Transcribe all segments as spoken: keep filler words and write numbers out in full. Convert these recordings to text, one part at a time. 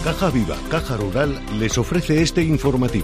Caja Viva, Caja Rural, les ofrece este informativo.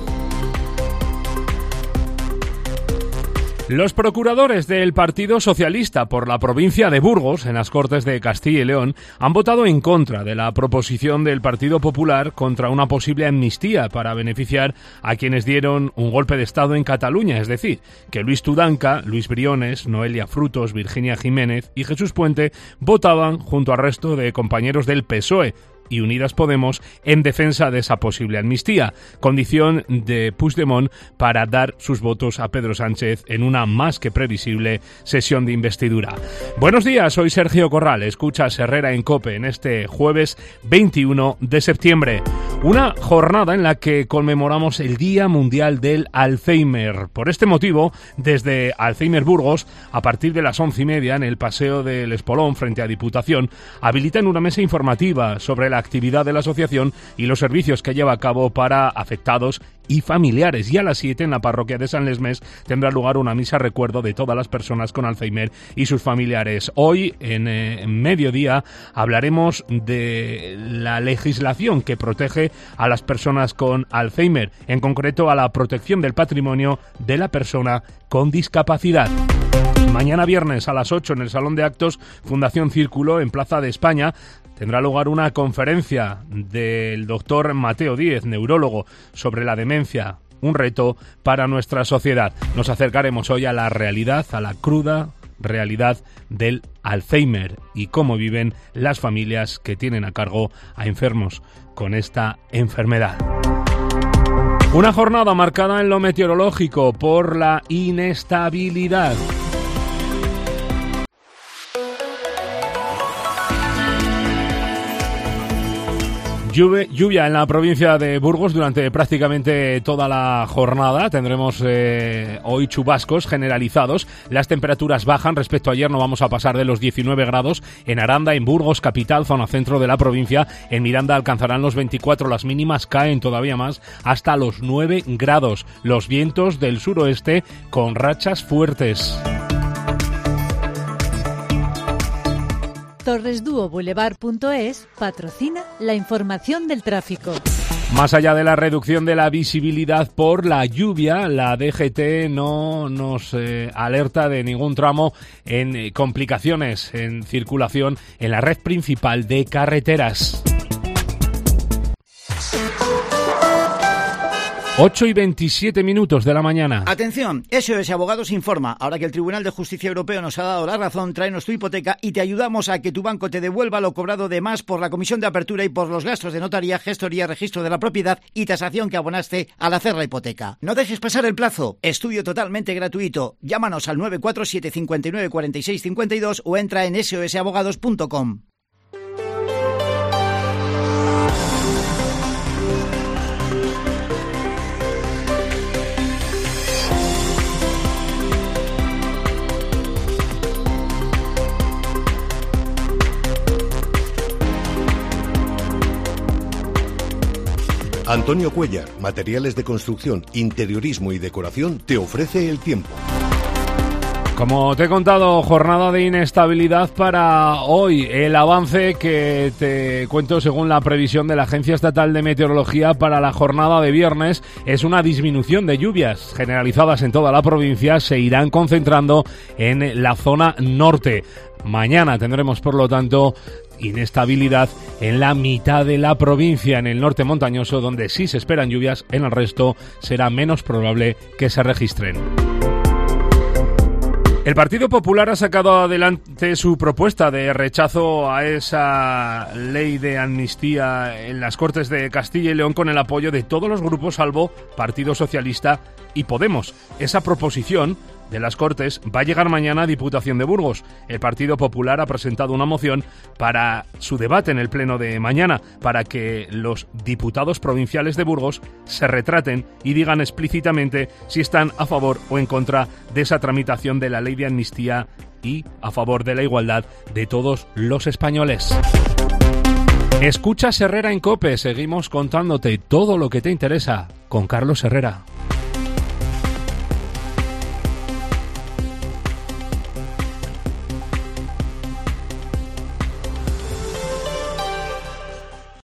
Los procuradores del Partido Socialista por la provincia de Burgos, en las Cortes de Castilla y León, han votado en contra de la proposición del Partido Popular contra una posible amnistía para beneficiar a quienes dieron un golpe de Estado en Cataluña, es decir, que Luis Tudanca, Luis Briones, Noelia Frutos, Virginia Jiménez y Jesús Puente votaban junto al resto de compañeros del P S O E y Unidas Podemos en defensa de esa posible amnistía, condición de Puigdemont para dar sus votos a Pedro Sánchez en una más que previsible sesión de investidura. Buenos días, soy Sergio Corral, escuchas Herrera en COPE en este jueves veintiuno de septiembre. Una jornada en la que conmemoramos el Día Mundial del Alzheimer. Por este motivo, desde Alzheimer Burgos, a partir de las once y media en el Paseo del Espolón frente a Diputación, habilitan una mesa informativa sobre la actividad de la asociación y los servicios que lleva a cabo para afectados y familiares. Y a las siete en la parroquia de San Lesmes tendrá lugar una misa recuerdo de todas las personas con Alzheimer y sus familiares. Hoy, en, eh, en mediodía, hablaremos de la legislación que protege a las personas con Alzheimer, en concreto a la protección del patrimonio de la persona con discapacidad. Mañana viernes a las ocho en el Salón de Actos Fundación Círculo en Plaza de España tendrá lugar una conferencia del doctor Mateo Díez, neurólogo, sobre la demencia, un reto para nuestra sociedad. Nos acercaremos hoy a la realidad, a la cruda realidad del Alzheimer y cómo viven las familias que tienen a cargo a enfermos con esta enfermedad. Una jornada marcada en lo meteorológico por la inestabilidad. Lluvia en la provincia de Burgos durante prácticamente toda la jornada. Tendremos eh, hoy chubascos generalizados. Las temperaturas bajan respecto a ayer. No vamos a pasar de los diecinueve grados en Aranda, en Burgos, capital, zona centro de la provincia. En Miranda alcanzarán los veinticuatro. Las mínimas caen todavía más hasta los nueve grados. Los vientos del suroeste con rachas fuertes. Torres Dúo Boulevard punto es patrocina la información del tráfico. Más allá de la reducción de la visibilidad por la lluvia, la D G T no nos eh, alerta de ningún tramo en eh, complicaciones en circulación en la red principal de carreteras. ocho y veintisiete minutos de la mañana. Atención, S O S Abogados informa. Ahora que el Tribunal de Justicia Europeo nos ha dado la razón, tráenos tu hipoteca y te ayudamos a que tu banco te devuelva lo cobrado de más por la comisión de apertura y por los gastos de notaría, gestoría, registro de la propiedad y tasación que abonaste al hacer la hipoteca. No dejes pasar el plazo. Estudio totalmente gratuito. Llámanos al nueve cuatro siete cinco nueve cuatro seis cinco dos o entra en S O S abogados punto com. Antonio Cuellar, materiales de construcción, interiorismo y decoración, te ofrece el tiempo. Como te he contado, jornada de inestabilidad para hoy. El avance que te cuento según la previsión de la Agencia Estatal de Meteorología para la jornada de viernes es una disminución de lluvias generalizadas en toda la provincia. Se irán concentrando en la zona norte. Mañana tendremos, por lo tanto, inestabilidad en la mitad de la provincia, en el norte montañoso, donde sí se esperan lluvias. En el resto será menos probable que se registren. El Partido Popular ha sacado adelante su propuesta de rechazo a esa ley de amnistía en las Cortes de Castilla y León con el apoyo de todos los grupos salvo Partido Socialista y Podemos. Esa proposición de las Cortes va a llegar mañana a Diputación de Burgos. El Partido Popular ha presentado una moción para su debate en el pleno de mañana, para que los diputados provinciales de Burgos se retraten y digan explícitamente si están a favor o en contra de esa tramitación de la ley de amnistía y a favor de la igualdad de todos los españoles. Escuchas Herrera en COPE, seguimos contándote todo lo que te interesa con Carlos Herrera.